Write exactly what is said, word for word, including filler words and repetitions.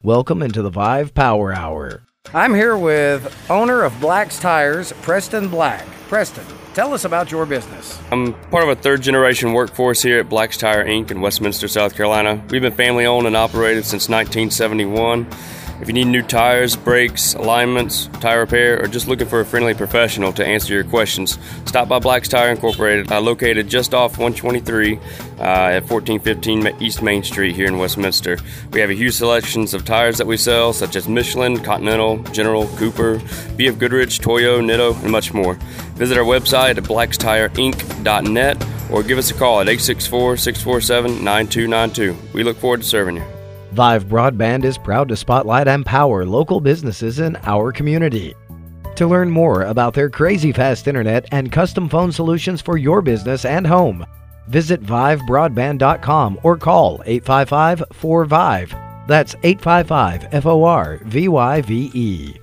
Welcome into the Vive Power Hour. I'm here with owner of Black's Tires, Preston Black. Preston, tell us about your business. I'm part of a third-generation workforce here at Black's Tire Incorporated in Westminster, South Carolina. We've been family-owned and operated since nineteen seventy-one. If you need new tires, brakes, alignments, tire repair, or just looking for a friendly professional to answer your questions, stop by Black's Tire Incorporated, uh, located just off one twenty-three uh, at fourteen fifteen East Main Street here in Westminster. We have a huge selection of tires that we sell, such as Michelin, Continental, General, Cooper, B F Goodrich, Toyo, Nitto, and much more. Visit our website at blacks tire inc dot net or give us a call at eight six four, six four seven, nine two nine two. We look forward to serving you. Vive Broadband is proud to spotlight and power local businesses in our community. To learn more about their crazy fast internet and custom phone solutions for your business and home, visit vive broadband dot com or call eight five five, four V I V E. That's eight five five, F O R V Y V E.